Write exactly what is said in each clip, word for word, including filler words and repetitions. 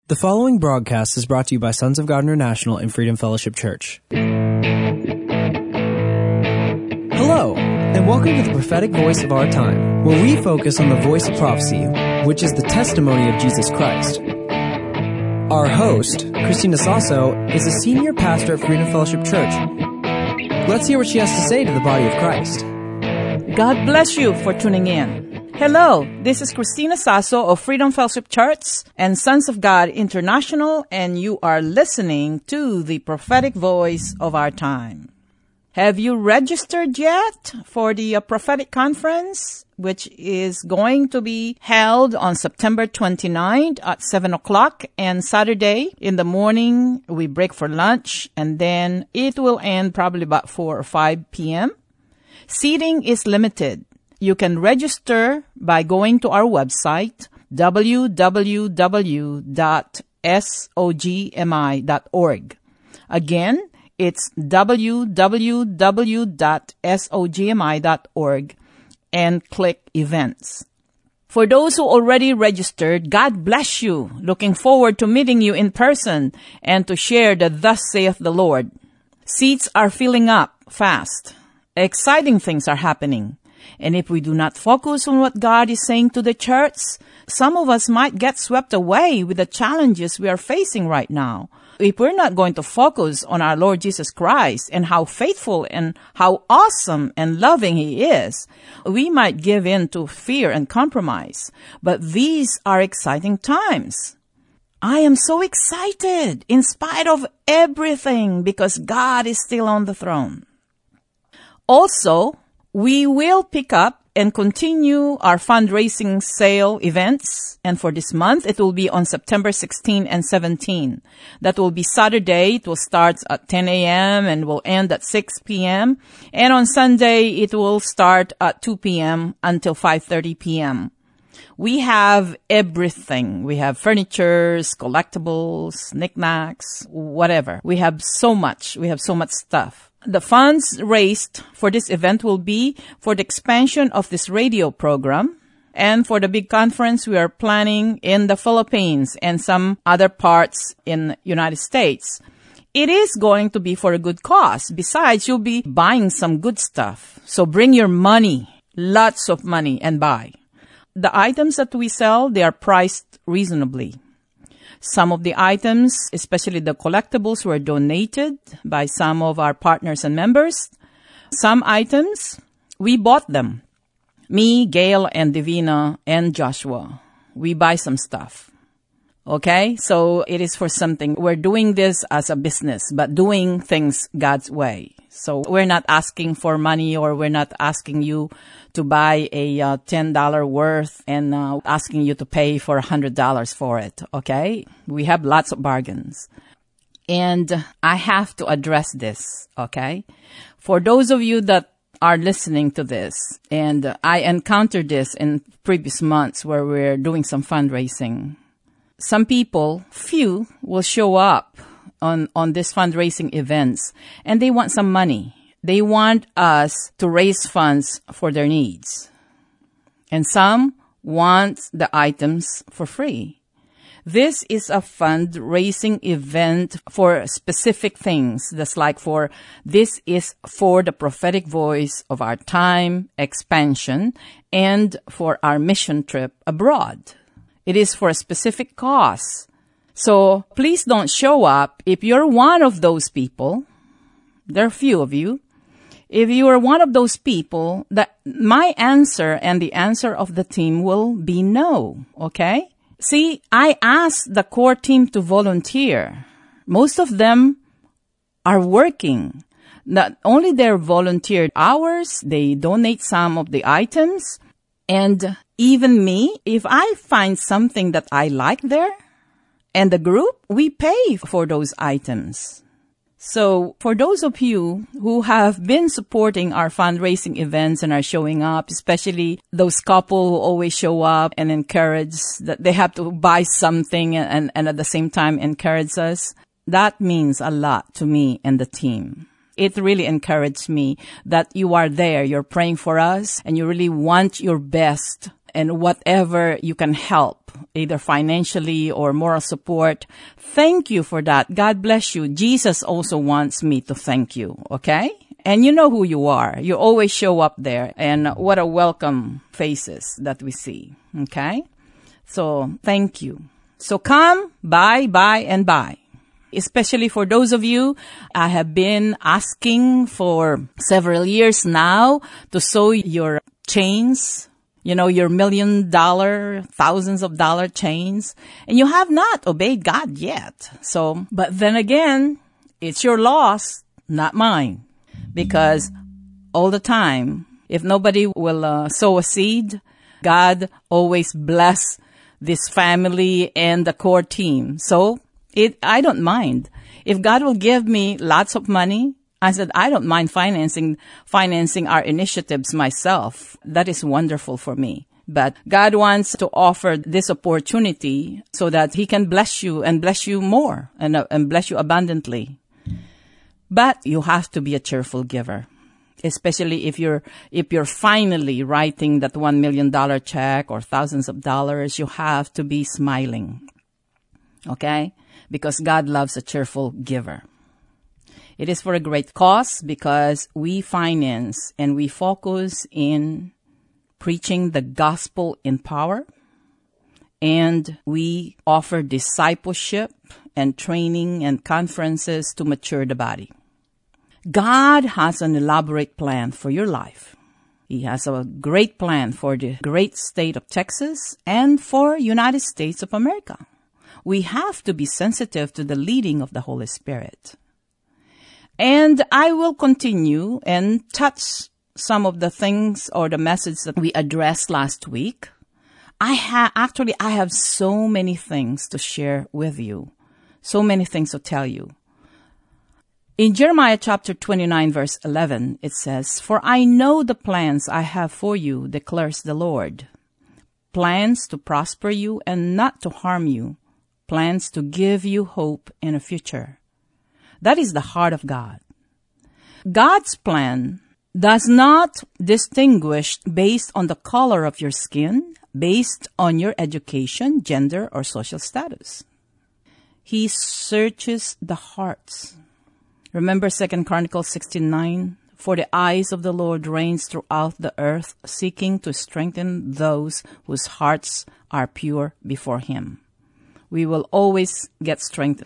The following broadcast is brought to you by Sons of God International and Freedom Fellowship Church. Hello, and welcome to the prophetic voice of our time, where we focus on the voice of prophecy, which is the testimony of Jesus Christ. Our host, Christina Sasso, is a senior pastor at Freedom Fellowship Church. Let's hear what she has to say to the body of Christ. God bless you for tuning in. Hello, this is Christina Sasso of Freedom Fellowship Church and Sons of God International, and you are listening to the prophetic voice of our time. Have you registered yet for the uh, prophetic conference, which is going to be held on September twenty-ninth at seven o'clock, and Saturday in the morning we break for lunch, and then it will end probably about four or five p.m. Seating is limited. You can register by going to our website, w w w dot sogmi dot org. Again, it's w w w dot sogmi dot org and click events. For those who already registered, God bless you. Looking forward to meeting you in person and to share the thus saith the Lord. Seats are filling up fast. Exciting things are happening. And if we do not focus on what God is saying to the church, some of us might get swept away with the challenges we are facing right now. If we're not going to focus on our Lord Jesus Christ and how faithful and how awesome and loving He is, we might give in to fear and compromise. But these are exciting times. I am so excited in spite of everything because God is still on the throne. Also, we will pick up and continue our fundraising sale events. And for this month, it will be on September sixteenth and seventeenth. That will be Saturday. It will start at ten a.m. and will end at six p.m. And on Sunday, it will start at two p.m. until five thirty p.m. We have everything. We have furnitures, collectibles, knickknacks, whatever. We have so much. We have so much stuff. The funds raised for this event will be for the expansion of this radio program and for the big conference we are planning in the Philippines and some other parts in the United States. It is going to be for a good cause. Besides, you'll be buying some good stuff. So bring your money, lots of money, and buy. The items that we sell, they are priced reasonably. Some of the items, especially the collectibles, were donated by some of our partners and members. Some items, we bought them. Me, Gail, and Divina, and Joshua. We buy some stuff. Okay? So it is for something. We're doing this as a business, but doing things God's way. So we're not asking for money, or we're not asking you to buy a uh, ten dollars worth and uh, asking you to pay for one hundred dollars for it, okay? We have lots of bargains. And I have to address this, okay? For those of you that are listening to this, and I encountered this in previous months where we're doing some fundraising. Some people, few, will show up on, on these fundraising events, and they want some money. They want us to raise funds for their needs. And some want the items for free. This is a fundraising event for specific things. That's like for, this is for the prophetic voice of our time, expansion, and for our mission trip abroad. It is for a specific cause. So please don't show up. If you're one of those people, there are few of you. If you are one of those people, that my answer and the answer of the team will be no, okay? See, I asked the core team to volunteer. Most of them are working. Not only their volunteered hours, they donate some of the items. And even me, if I find something that I like there, and the group, we pay for those items. So for those of you who have been supporting our fundraising events and are showing up, especially those couple who always show up and encourage that they have to buy something and, and at the same time encourage us, that means a lot to me and the team. It really encouraged me that you are there, you're praying for us, and you really want your best and whatever you can help, either financially or moral support. Thank you for that. God bless you. Jesus also wants me to thank you, okay? And you know who you are. You always show up there, and what a welcome faces that we see, okay? So thank you. So come, buy, buy, and buy. Especially for those of you, I have been asking for several years now to sow your chains, you know, your million dollar, thousands of dollar chains, and you have not obeyed God yet. So, but then again, it's your loss, not mine, because all the time, if nobody will uh, sow a seed, God always bless this family and the core team. So, It, I don't mind. If God will give me lots of money, I said, I don't mind financing, financing our initiatives myself. That is wonderful for me. But God wants to offer this opportunity so that He can bless you and bless you more and, uh, and bless you abundantly. But you have to be a cheerful giver. Especially if you're, if you're finally writing that one million dollar check or thousands of dollars, you have to be smiling. Okay? Because God loves a cheerful giver. It is for a great cause because we finance and we focus in preaching the gospel in power, and we offer discipleship and training and conferences to mature the body. God has an elaborate plan for your life. He has a great plan for the great state of Texas and for United States of America. We have to be sensitive to the leading of the Holy Spirit. And I will continue and touch some of the things or the message that we addressed last week. I have, actually, I have so many things to share with you. So many things to tell you. In Jeremiah chapter twenty-nine, verse eleven, it says, "For I know the plans I have for you, declares the Lord. Plans to prosper you and not to harm you. Plans to give you hope in a future." That is the heart of God. God's plan does not distinguish based on the color of your skin, based on your education, gender, or social status. He searches the hearts. Remember Second Chronicles sixteen nine? "For the eyes of the Lord reigns throughout the earth, seeking to strengthen those whose hearts are pure before Him." We will always get strength.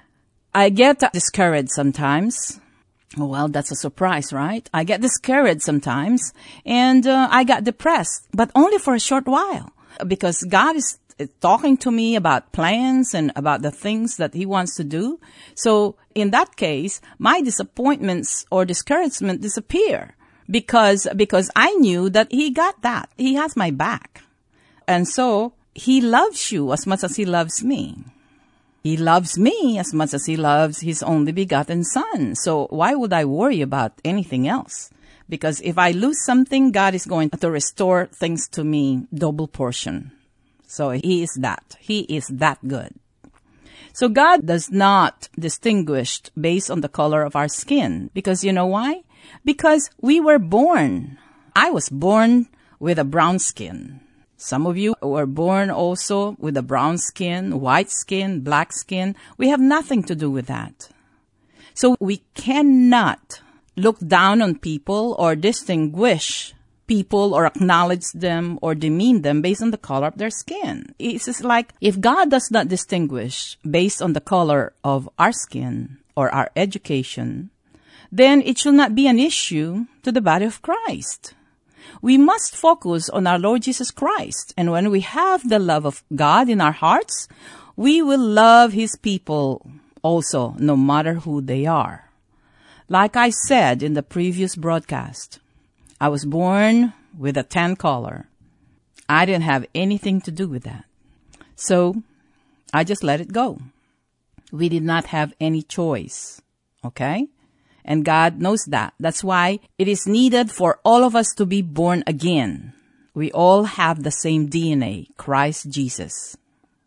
I get discouraged sometimes. Well, that's a surprise, right? I get discouraged sometimes, and uh, I got depressed, but only for a short while, because God is talking to me about plans and about the things that He wants to do. So in that case, my disappointments or discouragement disappear because, because I knew that He got that. He has my back. And so He loves you as much as He loves me. He loves me as much as He loves His only begotten Son. So why would I worry about anything else? Because if I lose something, God is going to restore things to me double portion. So He is that. He is that good. So God does not distinguish based on the color of our skin. Because you know why? Because we were born. I was born with a brown skin. Some of you were born also with a brown skin, white skin, black skin. We have nothing to do with that. So we cannot look down on people or distinguish people or acknowledge them or demean them based on the color of their skin. It's just like if God does not distinguish based on the color of our skin or our education, then it should not be an issue to the body of Christ. We must focus on our Lord Jesus Christ. And when we have the love of God in our hearts, we will love His people also, no matter who they are. Like I said in the previous broadcast, I was born with a tan color. I didn't have anything to do with that. So I just let it go. We did not have any choice. Okay? And God knows that. That's why it is needed for all of us to be born again. We all have the same D N A, Christ Jesus.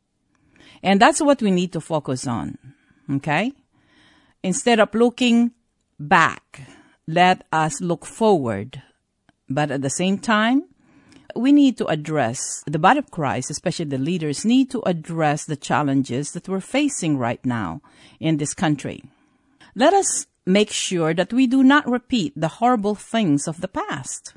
And that's what we need to focus on. Okay? Instead of looking back, let us look forward. But at the same time, we need to address, the body of Christ, especially the leaders, need to address the challenges that we're facing right now in this country. Let us make sure that we do not repeat the horrible things of the past.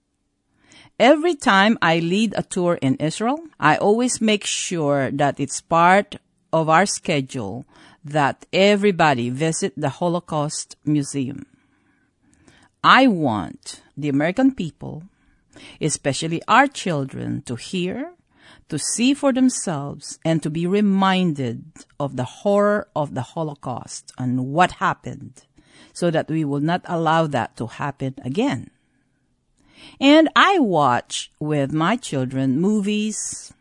Every time I lead a tour in Israel, I always make sure that it's part of our schedule that everybody visit the Holocaust Museum. I want the American people, especially our children, to hear, to see for themselves, and to be reminded of the horror of the Holocaust and what happened, so that we will not allow that to happen again. And I watch with my children movies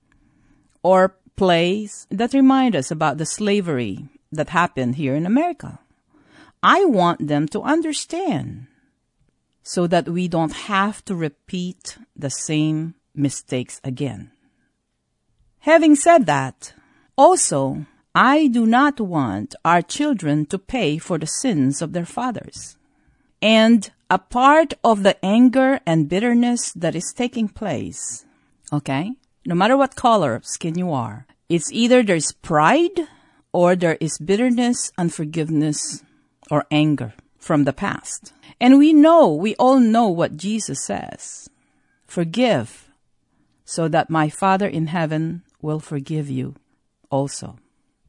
or plays that remind us about the slavery that happened here in America. I want them to understand so that we don't have to repeat the same mistakes again. Having said that, also, I do not want our children to pay for the sins of their fathers. And a part of the anger and bitterness that is taking place, okay, no matter what color of skin you are, it's either there's pride or there is bitterness, unforgiveness, or anger from the past. And we know, we all know what Jesus says. Forgive, so that my Father in heaven will forgive you also.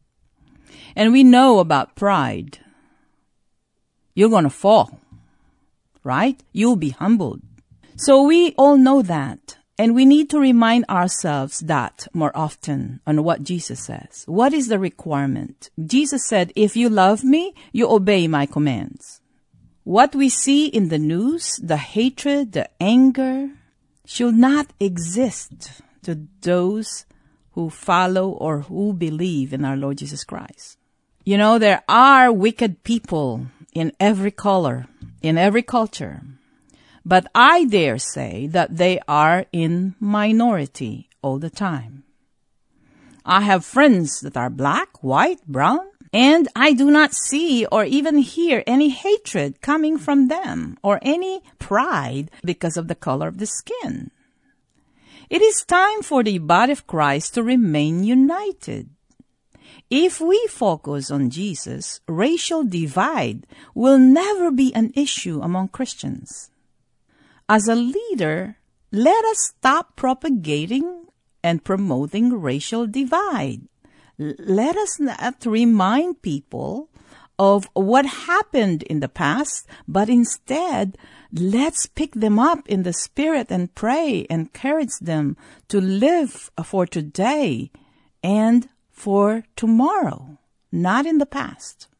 And we know about pride. You're going to fall, right? You'll be humbled. So we all know that. And we need to remind ourselves that more often on what Jesus says. What is the requirement? Jesus said, if you love me, you obey my commands. What we see in the news, the hatred, the anger, should not exist to those who follow or who believe in our Lord Jesus Christ. You know, there are wicked people in every color, in every culture. But I dare say that they are in minority all the time. I have friends that are black, white, brown, and I do not see or even hear any hatred coming from them or any pride because of the color of the skin. It is time for the body of Christ to remain united. If we focus on Jesus, racial divide will never be an issue among Christians. As a leader, let us stop propagating and promoting racial divide. Let us not remind people of what happened in the past, but instead, let's pick them up in the Spirit and pray and encourage them to live for today and for tomorrow, not in the past.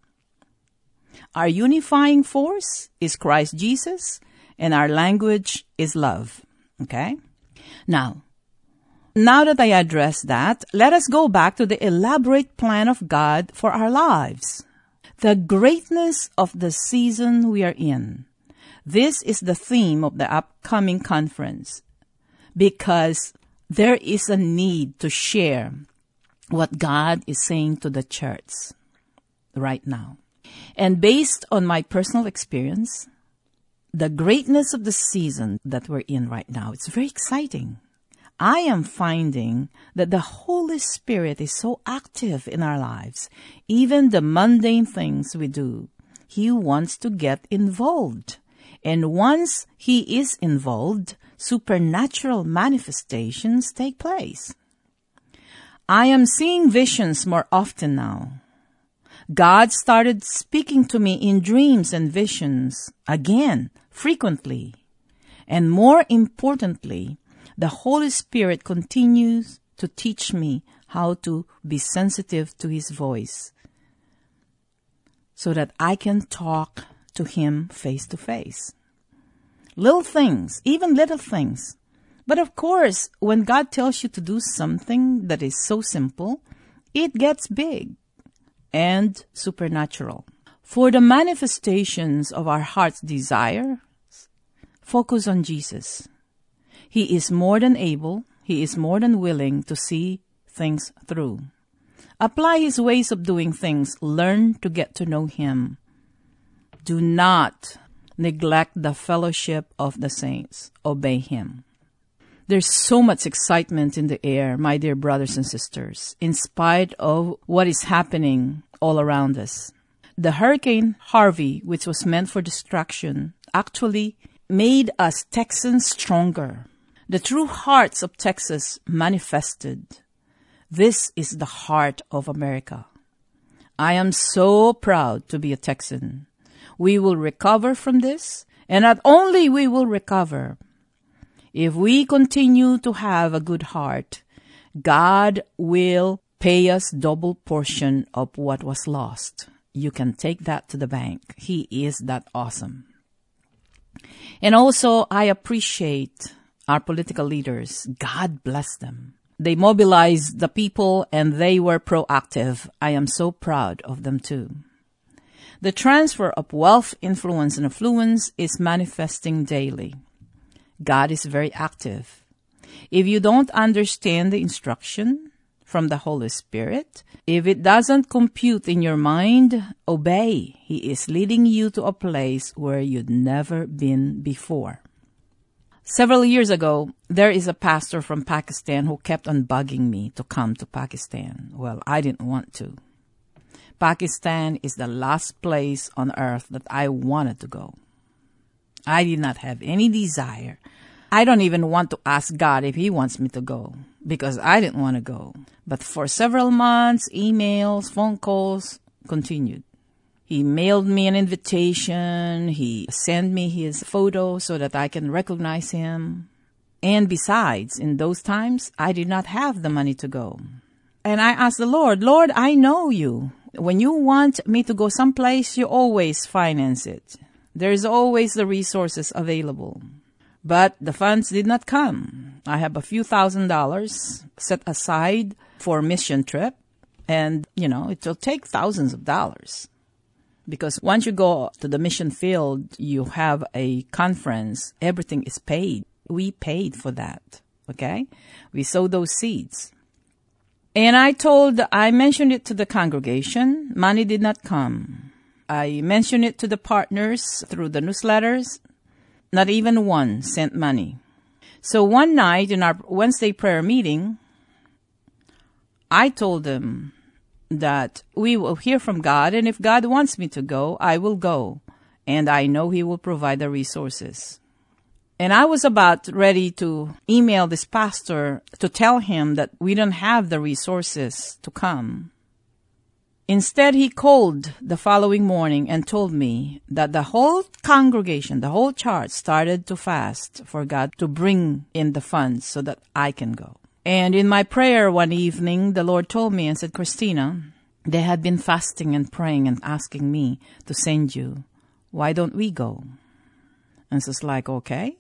Our unifying force is Christ Jesus, and our language is love. Okay? Now, now that I address that, let us go back to the elaborate plan of God for our lives. The greatness of the season we are in. This is the theme of the upcoming conference, because there is a need to share what God is saying to the church right now. And based on my personal experience, the greatness of the season that we're in right now, it's very exciting. I am finding that the Holy Spirit is so active in our lives. Even the mundane things we do, He wants to get involved. And once He is involved, supernatural manifestations take place. I am seeing visions more often now. God started speaking to me in dreams and visions again, frequently. And more importantly, the Holy Spirit continues to teach me how to be sensitive to His voice so that I can talk to Him face to face. Little things, even little things. But of course, when God tells you to do something that is so simple, it gets big and supernatural. For the manifestations of our heart's desire, focus on Jesus. He is more than able, He is more than willing to see things through. Apply His ways of doing things. Learn to get to know Him. Do not neglect the fellowship of the saints. Obey Him. There's so much excitement in the air, my dear brothers and sisters, in spite of what is happening all around us. The Hurricane Harvey, which was meant for destruction, actually made us Texans stronger. The true hearts of Texas manifested. This is the heart of America. I am so proud to be a Texan. We will recover from this, and not only we will recover, if we continue to have a good heart, God will pay us double portion of what was lost. You can take that to the bank. He is that awesome. And also, I appreciate our political leaders. God bless them. They mobilized the people and they were proactive. I am so proud of them too. The transfer of wealth, influence, and affluence is manifesting daily. God is very active. If you don't understand the instruction from the Holy Spirit, if it doesn't compute in your mind, obey. He is leading you to a place where you'd never been before. Several years ago, there is a pastor from Pakistan who kept on bugging me to come to Pakistan. Well, I didn't want to. Pakistan is the last place on earth that I wanted to go. I did not have any desire. I don't even want to ask God if He wants me to go because I didn't want to go. But for several months, emails, phone calls continued. He mailed me an invitation. He sent me his photo so that I can recognize him. And besides, in those times, I did not have the money to go. And I asked the Lord, Lord, I know you. When you want me to go someplace, you always finance it. There's always the resources available. But the funds did not come. I have a few thousand dollars set aside for a mission trip. And, you know, it will take thousands of dollars. Because once you go to the mission field, you have a conference. Everything is paid. We paid for that. Okay? We sowed those seeds. And I told, I mentioned it to the congregation. Money did not come. I mentioned it to the partners through the newsletters. Not even one sent money. So one night in our Wednesday prayer meeting, I told them that we will hear from God, and if God wants me to go, I will go. And I know He will provide the resources. And I was about ready to email this pastor to tell him that we don't have the resources to come. Instead, he called the following morning and told me that the whole congregation, the whole church started to fast for God to bring in the funds so that I can go. And in my prayer one evening, the Lord told me and said, Christina, they had been fasting and praying and asking me to send you. Why don't we go? And so it's like, okay.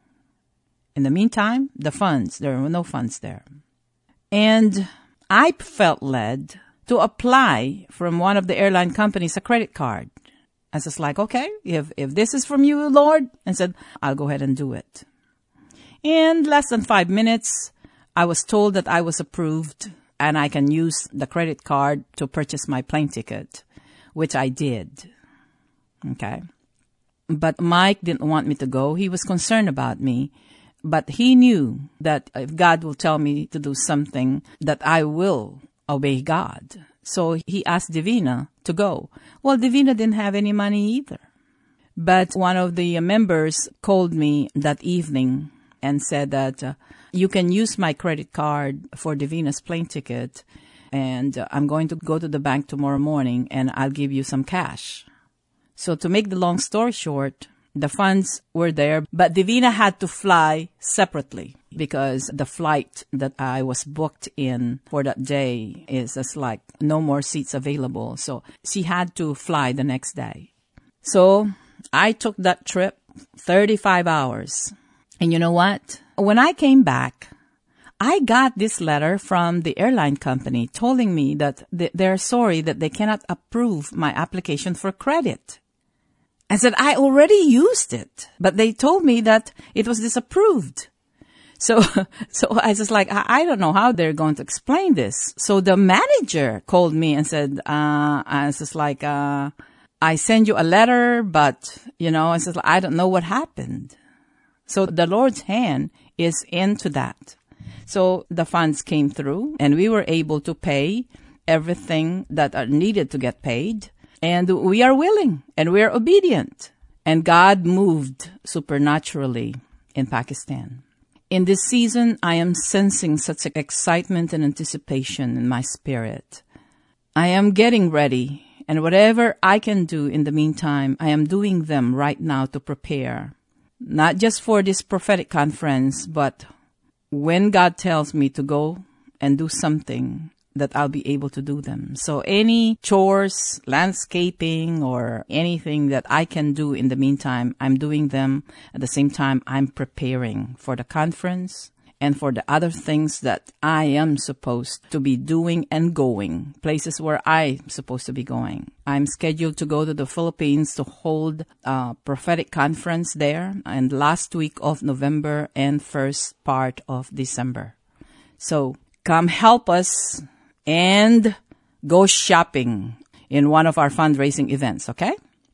In the meantime, the funds, there were no funds there. And I felt led to apply from one of the airline companies a credit card. And so it's like, okay, if, if this is from you, Lord, and said, I'll go ahead and do it. In less than five minutes, I was told that I was approved and I can use the credit card to purchase my plane ticket, which I did. Okay. But Mike didn't want me to go. He was concerned about me. But he knew that if God will tell me to do something, that I will obey God. So he asked Divina to go. Well, Divina didn't have any money either. But one of the members called me that evening and said that uh, you can use my credit card for Divina's plane ticket, and uh, I'm going to go to the bank tomorrow morning and I'll give you some cash. So to make the long story short, the funds were there, but Divina had to fly separately because the flight that I was booked in for that day is just like no more seats available. So she had to fly the next day. So I took that trip, thirty-five hours. And you know what? When I came back, I got this letter from the airline company telling me that they're sorry that they cannot approve my application for credit. I said, I already used it, but they told me that it was disapproved. So, so I was like, I, I don't know how they're going to explain this. So the manager called me and said, uh, I was just like, uh, I send you a letter, but, you know, I said, I don't know what happened. So the Lord's hand is into that. So the funds came through, and we were able to pay everything that are needed to get paid. And we are willing, and we are obedient. And God moved supernaturally in Pakistan. In this season, I am sensing such excitement and anticipation in my spirit. I am getting ready, and whatever I can do in the meantime, I am doing them right now to prepare. Not just for this prophetic conference, but when God tells me to go and do something, that I'll be able to do them. So any chores, landscaping, or anything that I can do in the meantime, I'm doing them. At the same time, I'm preparing for the conference and for the other things that I am supposed to be doing and going, places where I'm supposed to be going. I'm scheduled to go to the Philippines to hold a prophetic conference there, and last week of November and first part of December. So come help us and go shopping in one of our fundraising events, okay?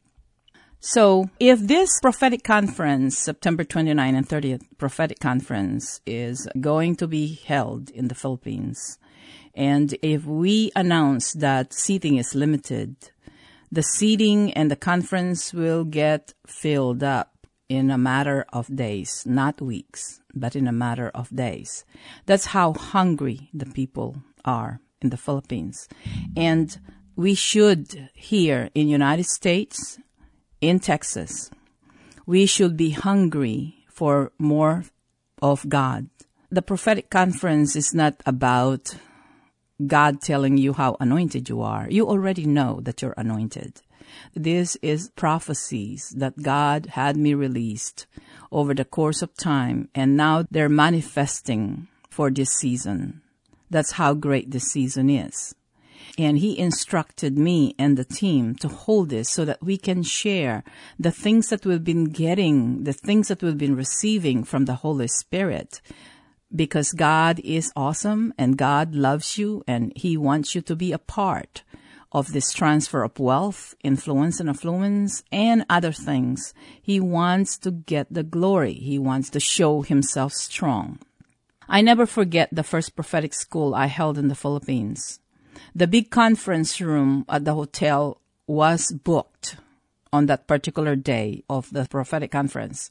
So if this prophetic conference, September twenty-ninth and thirtieth prophetic conference, is going to be held in the Philippines, and if we announce that seating is limited, the seating and the conference will get filled up in a matter of days, not weeks, but in a matter of days. That's how hungry the people are in the Philippines. And we should, here in United States, in Texas, we should be hungry for more of God. The prophetic conference is not about God telling you how anointed you are. You already know that you're anointed. This is prophecies that God had me released over the course of time, and now they're manifesting for this season. That's how great this season is. And He instructed me and the team to hold this so that we can share the things that we've been getting, the things that we've been receiving from the Holy Spirit. Because God is awesome, and God loves you, and He wants you to be a part of this transfer of wealth, influence and affluence, and other things. He wants to get the glory. He wants to show Himself strong. I never forget the first prophetic school I held in the Philippines. The big conference room at the hotel was booked on that particular day of the prophetic conference.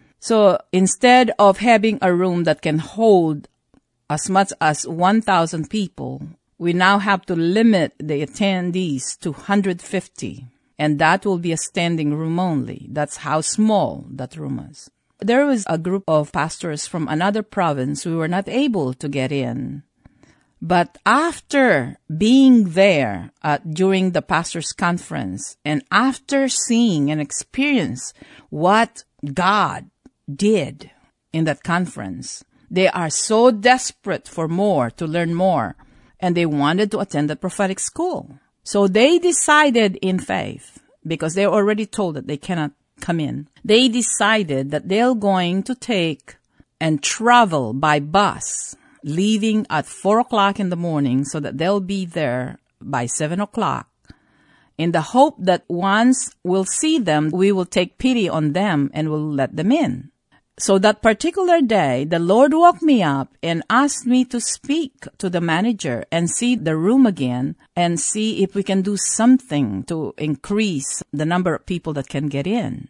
So instead of having a room that can hold as much as one thousand people, we now have to limit the attendees to one hundred fifty. And that will be a standing room only. That's how small that room is. There was a group of pastors from another province who were not able to get in. But after being there uh, during the pastors' conference, and after seeing and experience what God did in that conference, they are so desperate for more, to learn more, and they wanted to attend the prophetic school. So they decided in faith, because they were already told that they cannot come in, they decided that they're going to take and travel by bus, leaving at four o'clock in the morning so that they'll be there by seven o'clock, in the hope that once we'll see them, we will take pity on them and we'll let them in. So that particular day, the Lord woke me up and asked me to speak to the manager and see the room again and see if we can do something to increase the number of people that can get in.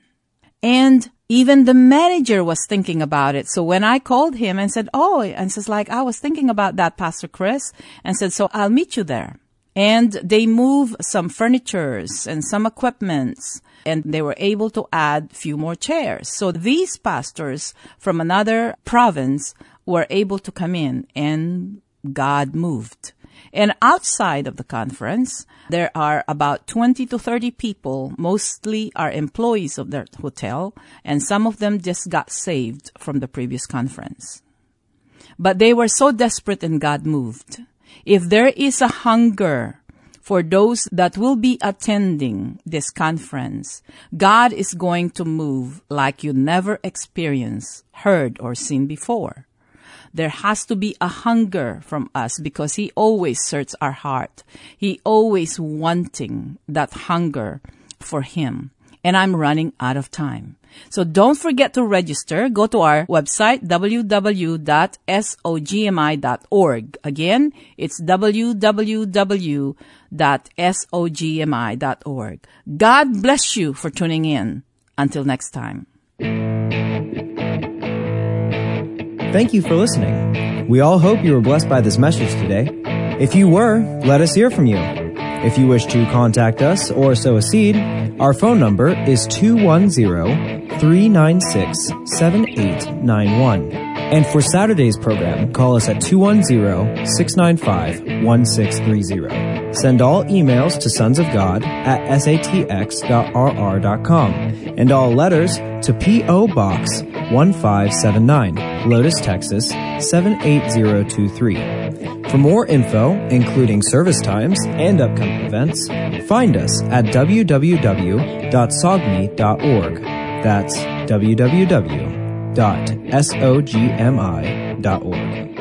And even the manager was thinking about it. So when I called him and said, oh, and says like, I was thinking about that, Pastor Chris, and said, so I'll meet you there. And they moved some furnitures and some equipments, and they were able to add a few more chairs. So these pastors from another province were able to come in, and God moved. And outside of the conference, there are about twenty to thirty people, mostly are employees of the hotel, and some of them just got saved from the previous conference. But they were so desperate, and God moved. If there is a hunger for those that will be attending this conference, God is going to move like you never experienced, heard, or seen before. There has to be a hunger from us because He always searches our heart. He always wanting that hunger for Him. And I'm running out of time. So don't forget to register. Go to our website, w w w dot sogmi dot org. Again, it's w w w dot sogmi dot org. God bless you for tuning in. Until next time. Thank you for listening. We all hope you were blessed by this message today. If you were, let us hear from you. If you wish to contact us or sow a seed, our phone number is two one zero, three nine six, seven eight nine one. And for Saturday's program, call us at two one zero, six nine five, one six three zero. Send all emails to sons of god at s a t x dot r r dot com and all letters to P O Box one five seven nine, Lotus, Texas seven eight zero two three. For more info, including service times and upcoming events, find us at w w w dot sogmi dot org. That's w w w dot sogmi dot org.